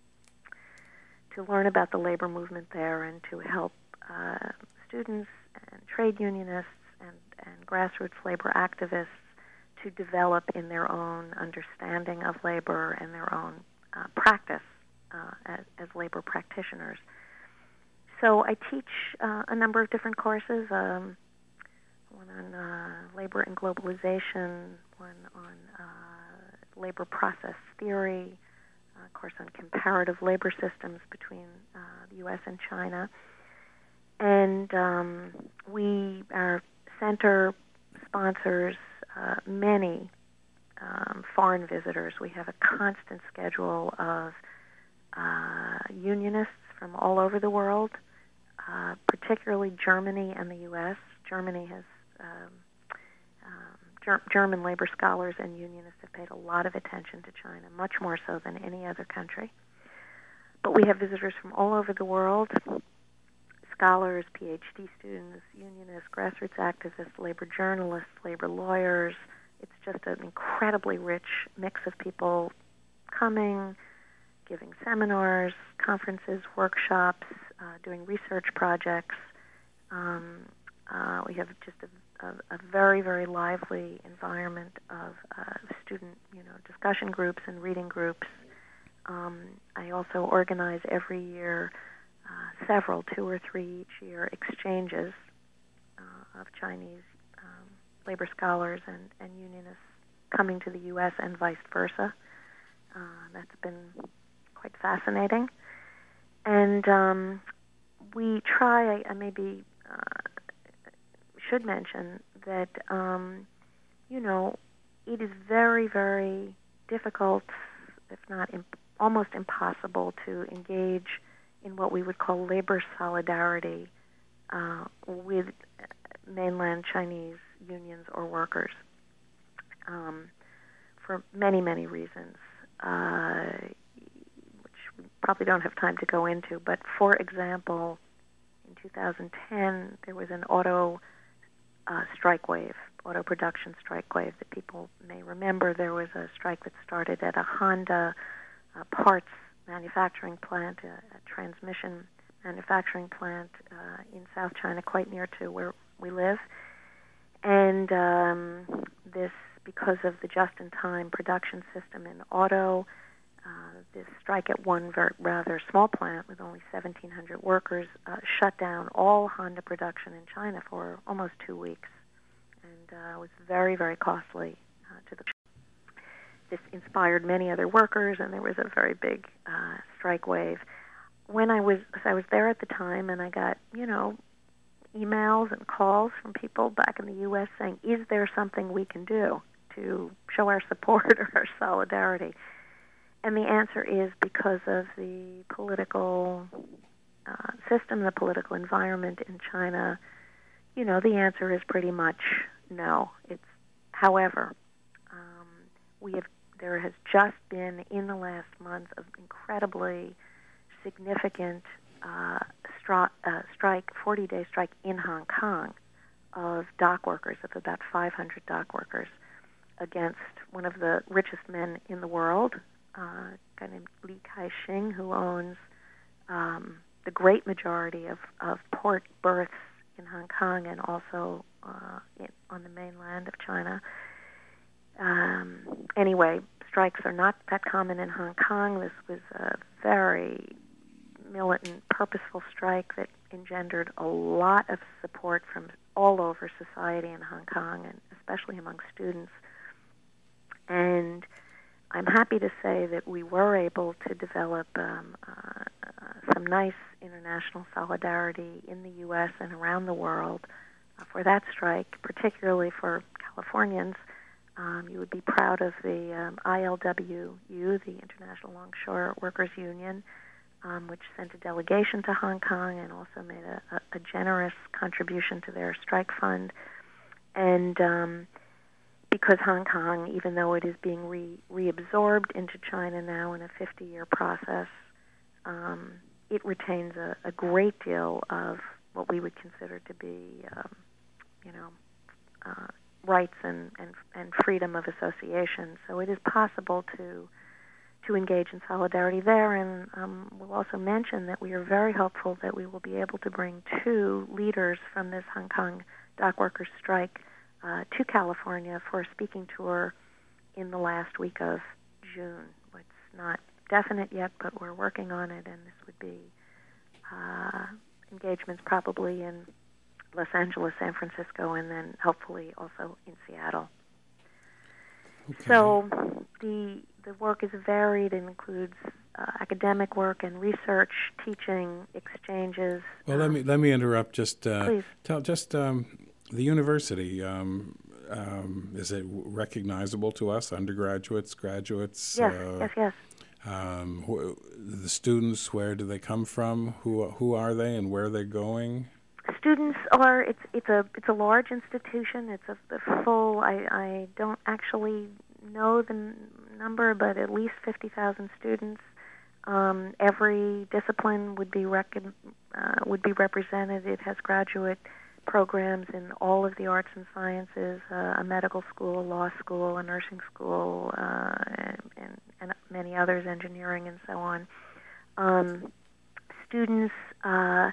to learn about the labor movement there and to help uh, students and trade unionists and, and grassroots labor activists to develop in their own understanding of labor and their own uh, practice uh, as, as labor practitioners. So I teach uh, a number of different courses, um, one on uh, labor and globalization, one on uh, labor process theory, a course on comparative labor systems between uh, the U S and China. And um, we, our center sponsors uh, many um, foreign visitors. We have a constant schedule of uh, unionists from all over the world, uh, particularly Germany and the U S. Germany has, um, um, Ger- German labor scholars and unionists have paid a lot of attention to China, much more so than any other country. But we have visitors from all over the world, scholars, P H D students, unionists, grassroots activists, labor journalists, labor lawyers. It's just an incredibly rich mix of people coming, giving seminars, conferences, workshops, uh, doing research projects. Um, uh, we have just a, a, a very, very lively environment of uh, student, you know, discussion groups and reading groups. Um, I also organize every year uh, several, two or three each year, exchanges uh, of Chinese um, labor scholars and, and unionists coming to the U S and vice versa. Uh, that's been quite fascinating. And um, we try, I, I maybe uh, should mention that, um, you know, it is very, very difficult, if not imp- almost impossible, to engage in what we would call labor solidarity uh, with mainland Chinese unions or workers um, for many, many reasons, uh, which we probably don't have time to go into. But, for example, in two thousand ten, there was an auto uh, strike wave, auto production strike wave that people may remember. There was a strike that started at a Honda uh, parts manufacturing plant, a, a transmission manufacturing plant uh, in South China, quite near to where we live. And um, this, because of the just-in-time production system in auto, uh, this strike at one very, rather small plant with only seventeen hundred workers uh, shut down all Honda production in China for almost two weeks, and uh, was very, very costly uh, to the. This inspired many other workers, and there was a very big uh, strike wave. When I was, I was there at the time, and I got, you know, emails and calls from people back in the U S saying, "Is there something we can do to show our support or our solidarity?" And the answer is, because of the political uh, system, the political environment in China, you know, the answer is pretty much no. It's, however, um, we have there has just been in the last month an incredibly significant uh, stri- uh, strike, forty-day strike in Hong Kong of dock workers, of about five hundred dock workers, against one of the richest men in the world, uh, a guy named Li Ka-shing, who owns um, the great majority of, of port berths in Hong Kong and also uh, in, on the mainland of China. Um, anyway, strikes are not that common in Hong Kong. This was a very militant, purposeful strike that engendered a lot of support from all over society in Hong Kong, and especially among students. And I'm happy to say that we were able to develop um, uh, uh, some nice international solidarity in the U S and around the world uh, for that strike, particularly for Californians. Um, you would be proud of the um, I L W U, the International Longshore Workers Union. um, which sent a delegation to Hong Kong and also made a, a, a generous contribution to their strike fund. And um, because Hong Kong, even though it is being re- reabsorbed into China now in a fifty-year process, um, it retains a, a great deal of what we would consider to be, um, you know, uh, rights and, and, and freedom of association. So it is possible to to engage in solidarity there. And um, we'll also mention that we are very hopeful that we will be able to bring two leaders from this Hong Kong dock workers strike uh, to California for a speaking tour in the last week of June. It's not definite yet, but we're working on it, and this would be uh, engagements probably in Los Angeles, San Francisco, and then hopefully also in Seattle. Okay. So the the work is varied. It includes uh, academic work and research, teaching, exchanges. Well, um, let me let me interrupt. Just uh, please. tell just um, the university. Um, um, is it recognizable to us, undergraduates, graduates? Yes, uh, yes, yes. Um, wh- the students, where do they come from? Who who are they, and where are they going? Students are. It's it's a it's a large institution. It's a, a full. I I don't actually know the n- number, but at least fifty thousand students. Um, every discipline would be rec- uh, would be represented. It has graduate programs in all of the arts and sciences, uh, a medical school, a law school, a nursing school, uh, and, and, and many others, engineering and so on. Um, students, uh,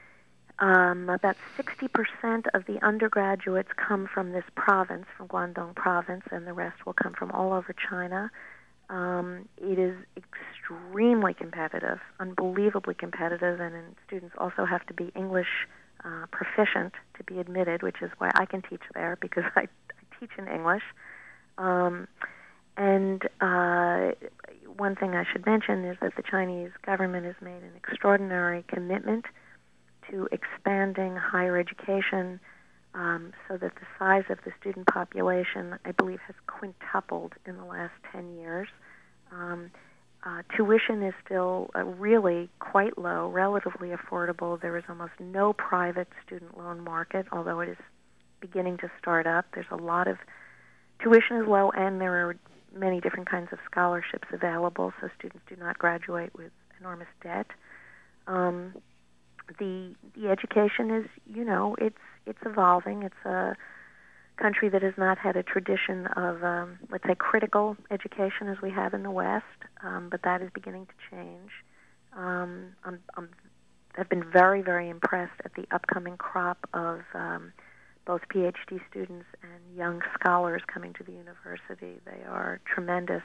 um, about sixty percent of the undergraduates come from this province, from Guangdong province, and the rest will come from all over China. Um, it is extremely competitive, unbelievably competitive, and, and students also have to be English Uh, proficient to be admitted, which is why I can teach there, because I, I teach in English. Um, and uh, one thing I should mention is that the Chinese government has made an extraordinary commitment to expanding higher education, um, so that the size of the student population, I believe, has quintupled in the last ten years. Um, Uh, tuition is still uh, really quite low, relatively affordable. There is almost no private student loan market, although it is beginning to start up. There's a lot of tuition is low, and there are many different kinds of scholarships available, so students do not graduate with enormous debt. Um, the the education is, you know, it's it's evolving. It's a country that has not had a tradition of, um, let's say, critical education as we have in the West, um, but that is beginning to change. Um, I'm, I'm, I've been very, very impressed at the upcoming crop of um, both PhD students and young scholars coming to the university. They are tremendous.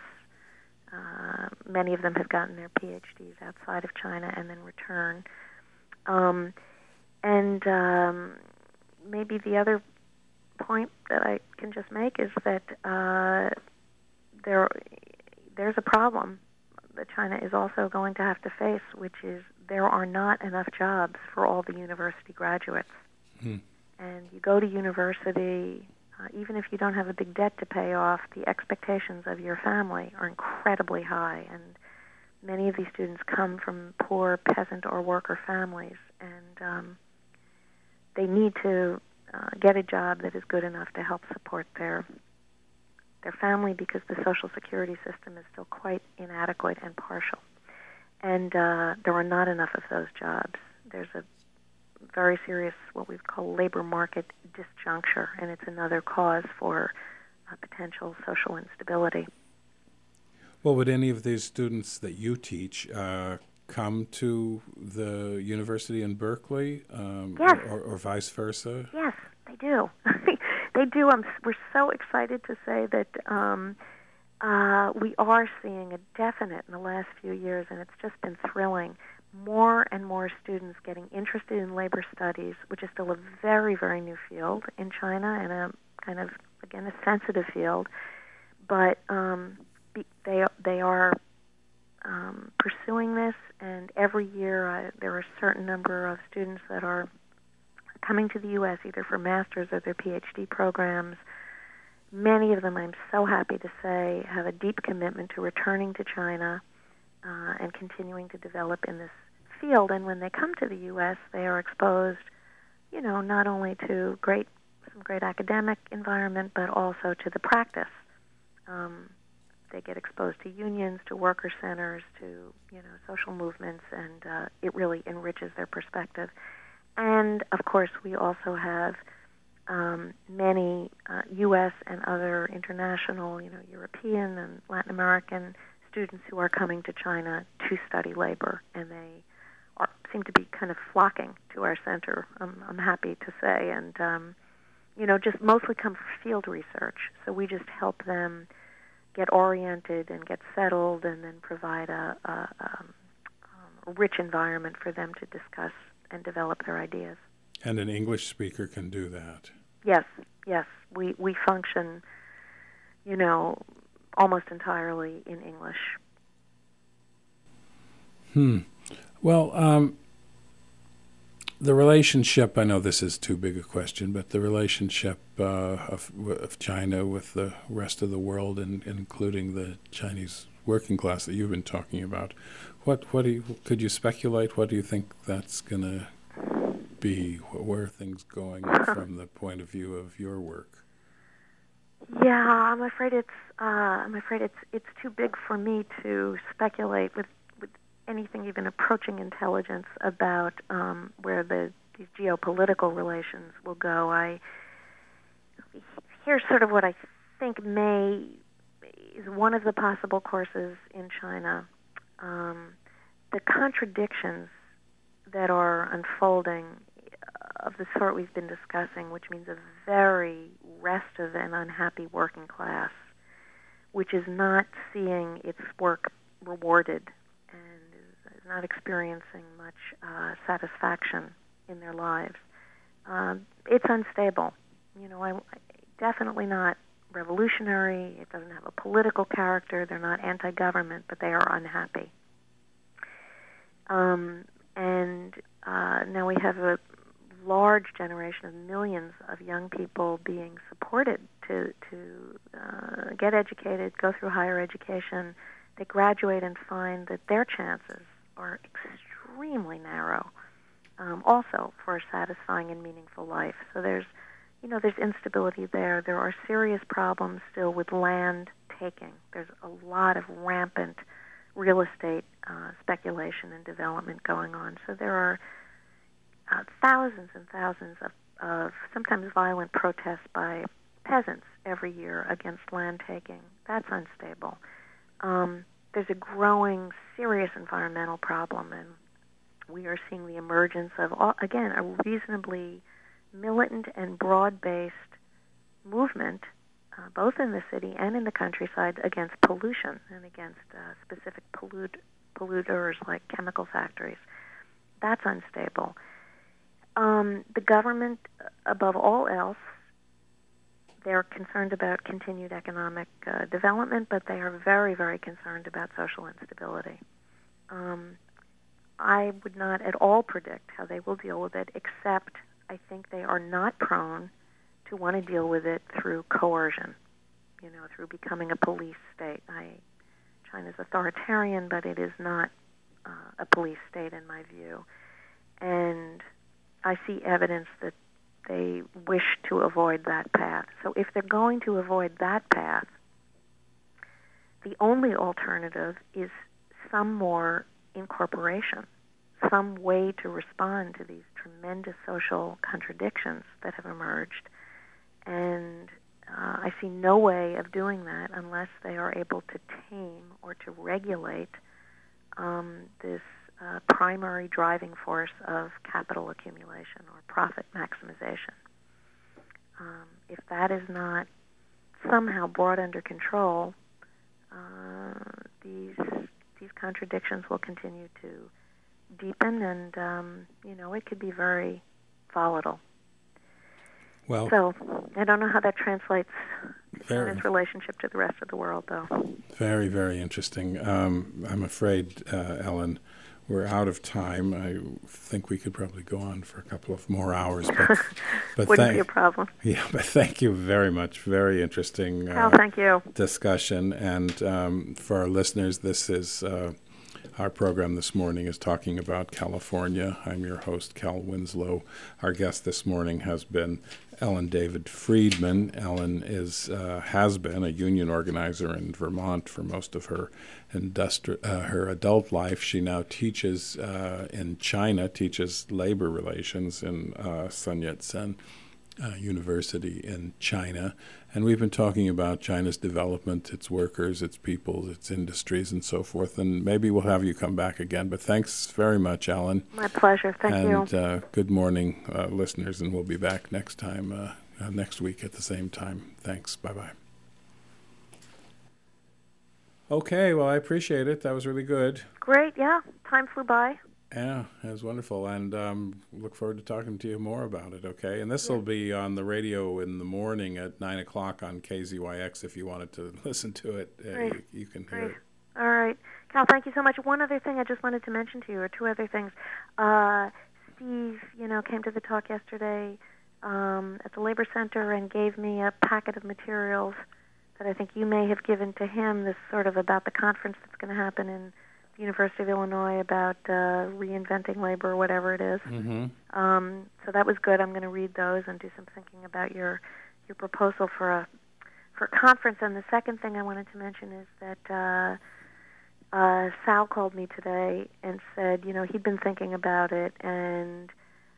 Uh, many of them have gotten their PhDs outside of China and then return. Um, and um, maybe the other point that I can just make is that uh, there there's a problem that China is also going to have to face, which is there are not enough jobs for all the university graduates. Hmm. And you go to university, uh, even if you don't have a big debt to pay off, the expectations of your family are incredibly high, and many of these students come from poor peasant or worker families, and um, they need to Uh, get a job that is good enough to help support their their family, because the Social Security system is still quite inadequate and partial. And uh, there are not enough of those jobs. There's a very serious, what we call labor market disjuncture, and it's another cause for uh, potential social instability. Well, would any of these students that you teach uh, come to the university in Berkeley, um, Yes. or, or, or vice versa? Yes, they do. They do. I'm, we're so excited to say that um, uh, we are seeing a definite in the last few years, and it's just been thrilling, more and more students getting interested in labor studies, which is still a very, very new field in China, and a kind of, again, a sensitive field. But um, be, they they are um, pursuing this, and every year uh, there are a certain number of students that are coming to the U S either for master's or their PhD programs. Many of them, I'm so happy to say, have a deep commitment to returning to China. uh, and continuing to develop in this field. And when they come to the U S, they are exposed, you know, not only to great some great academic environment, but also to the practice. Um, they get exposed to unions, to worker centers, to, you know, social movements, and uh, it really enriches their perspective. And, of course, we also have um, many uh, U S and other international, you know, European and Latin American students who are coming to China to study labor, and they are, seem to be kind of flocking to our center, I'm, I'm happy to say, and, um, you know, just mostly come for field research. So we just help them get oriented and get settled, and then provide a, a, um, a rich environment for them to discuss and develop their ideas. And an English speaker can do that. Yes, yes. We, we function, you know, almost entirely in English. Hmm. Well, um, the relationship, I know this is too big a question, but the relationship uh, of, of China with the rest of the world, and including the Chinese working class that you've been talking about, what what do you, could you speculate? What do you think that's going to be? Where are things going from the point of view of your work? Yeah, I'm afraid it's uh, I'm afraid it's it's too big for me to speculate with, with anything even approaching intelligence about um, where the these geopolitical relations will go. I here's sort of what I think may is one of the possible courses in China. Um, the contradictions that are unfolding of the sort we've been discussing, which means a very restive and unhappy working class, which is not seeing its work rewarded and is not experiencing much uh, satisfaction in their lives. Um, it's unstable. You know, I, definitely not revolutionary. It doesn't have a political character. They're not anti-government, but they are unhappy. Um, and uh, now we have a large generation of millions of young people being supported to to uh, get educated, go through higher education. They graduate and find that their chances are extremely narrow, um, also for a satisfying and meaningful life. So there's, you know, there's instability there. There are serious problems still with land taking. There's a lot of rampant real estate uh, speculation and development going on. So there are uh, thousands and thousands of, of sometimes violent protests by peasants every year against land taking. That's unstable. Um, there's a growing serious environmental problem, and we are seeing the emergence of, again, a reasonably militant and broad-based movement, uh, both in the city and in the countryside, against pollution and against uh, specific pollut- polluters like chemical factories. That's unstable. Um, the government, above all else, they're concerned about continued economic uh, development, but they are very, very concerned about social instability. Um, I would not at all predict how they will deal with it, except I think they are not prone to want to deal with it through coercion, you know, through becoming a police state. I, China's authoritarian, but it is not uh, a police state in my view. And I see evidence that they wish to avoid that path. So if they're going to avoid that path, the only alternative is some more incorporation, some way to respond to these tremendous social contradictions that have emerged. And uh, I see no way of doing that unless they are able to tame or to regulate um, this uh, primary driving force of capital accumulation or profit maximization. Um, if that is not somehow brought under control, uh, these these contradictions will continue to deepen, and um, you know, it could be very volatile. Well, so I don't know how that translates to very, China's relationship to the rest of the world, though. Very, very interesting. Um, I'm afraid, uh, Ellen, we're out of time. I think we could probably go on for a couple of more hours, but, but wouldn't thank, be a problem. Yeah, but thank you very much. Very interesting. Uh, oh, thank you. Discussion, and um, for our listeners, this is. Uh, Our program this morning is talking about California. I'm your host, Cal Winslow. Our guest this morning has been Ellen David Friedman. Ellen is uh, has been a union organizer in Vermont for most of her industri- uh, her adult life. She now teaches uh, in China, teaches labor relations in uh, Sun Yat-sen Uh, University in China, and we've been talking about China's development, its workers, its people, its industries, and so forth. And maybe we'll have you come back again. But thanks very much, Ellen. My pleasure. Thank and, you. And uh, good morning, uh, listeners, and we'll be back next time, uh, uh, next week at the same time. Thanks. Bye bye. Okay. Well, I appreciate it. That was really good. Great. Yeah. Time flew by. Yeah, it was wonderful, and um, look forward to talking to you more about it, okay? And this will yeah. be on the radio in the morning at nine o'clock on K Z Y X if you wanted to listen to it. Uh, you, you can hear Great. it. All right. Cal, thank you so much. One other thing I just wanted to mention to you, or two other things. Uh, Steve, you know, came to the talk yesterday um, at the Labor Center and gave me a packet of materials that I think you may have given to him, this sort of about the conference that's going to happen in the University of Illinois about uh, reinventing labor or whatever it is. Mm-hmm. Um, so that was good. I'm going to read those and do some thinking about your your proposal for a for a conference. And the second thing I wanted to mention is that uh, uh, Sal called me today and said, you know, he'd been thinking about it, and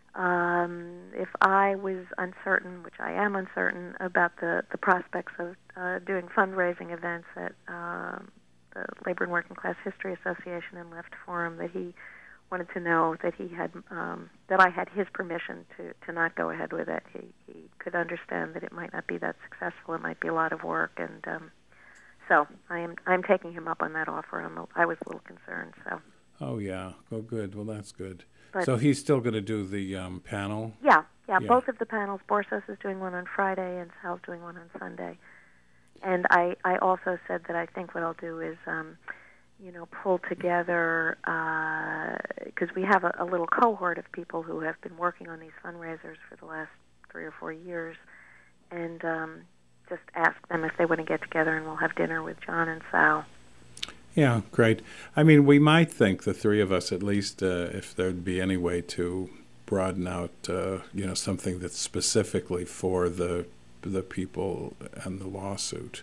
um, if I was uncertain, which I am uncertain, about the, the prospects of uh, doing fundraising events at um, the Labor and Working Class History Association and Left Forum, that he wanted to know that he had um, that I had his permission to, to not go ahead with it. He he could understand that it might not be that successful. It might be a lot of work, and um, so I am I'm taking him up on that offer. I'm a, I was a little concerned. So. Oh yeah. Oh good. Well, that's good. But, so he's still going to do the um, panel. Yeah, yeah, yeah. Both of the panels. Borsos is doing one on Friday, and Sal's doing one on Sunday. And I, I also said that I think what I'll do is, um, you know, pull together, because uh, we have a, a little cohort of people who have been working on these fundraisers for the last three or four years, and um, just ask them if they want to get together, and we'll have dinner with John and Sal. Yeah, great. I mean, we might think, the three of us at least, uh, if there'd be any way to broaden out, uh, you know, something that's specifically for the the people and the lawsuit.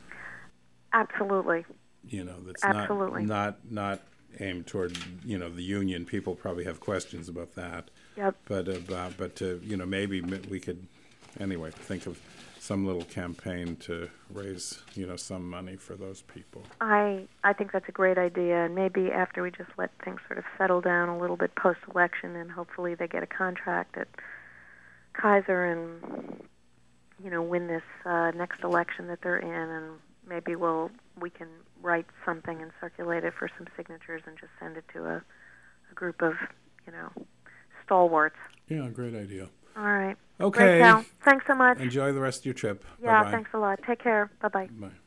Absolutely. You know, that's Absolutely. not not not aimed toward, you know, the union. People probably have questions about that. Yep. But about but to, you know, maybe we could anyway think of some little campaign to raise, you know, some money for those people. I I think that's a great idea, and maybe after we just let things sort of settle down a little bit post-election, and hopefully they get a contract at Kaiser and, you know, win this uh, next election that they're in, and maybe we'll we can write something and circulate it for some signatures and just send it to a, a group of, you know, stalwarts. Yeah, great idea. All right. Okay. Great, Cal. Thanks so much. Enjoy the rest of your trip. Yeah, Bye-bye. thanks a lot. Take care. Bye-bye. Bye.